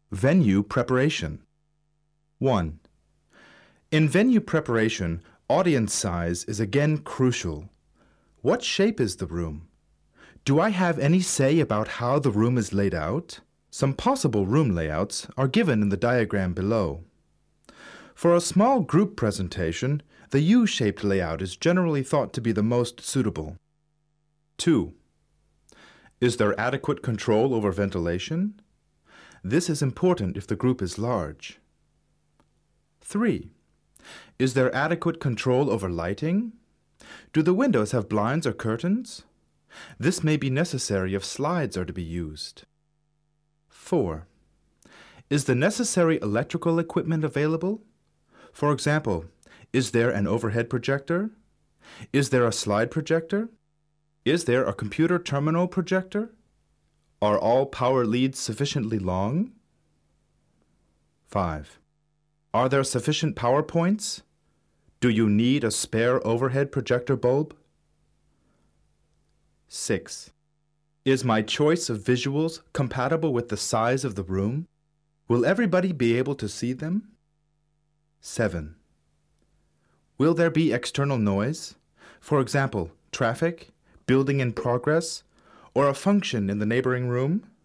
Venue preparation. 1. In venue preparation, audience size is again crucial. What shape is the room? Do I have any say about how the room is laid out? Some possible room layouts are given in the diagram below. For a small group presentation, the U-shaped layout is generally thought to be the most suitable. 2. Is there adequate control over ventilation? This is important if the group is large. 3. Is there adequate control over lighting? Do the windows have blinds or curtains? This may be necessary if slides are to be used. 4. Is the necessary electrical equipment available? For example, is there an overhead projector? Is there a slide projector? Is there a computer terminal projector? Are all power leads sufficiently long? 5. Are there sufficient power points? Do you need a spare overhead projector bulb? 6. Is my choice of visuals compatible with the size of the room? Will everybody be able to see them? 7. Will there be external noise? For example, traffic, building in progress, or a function in the neighboring room?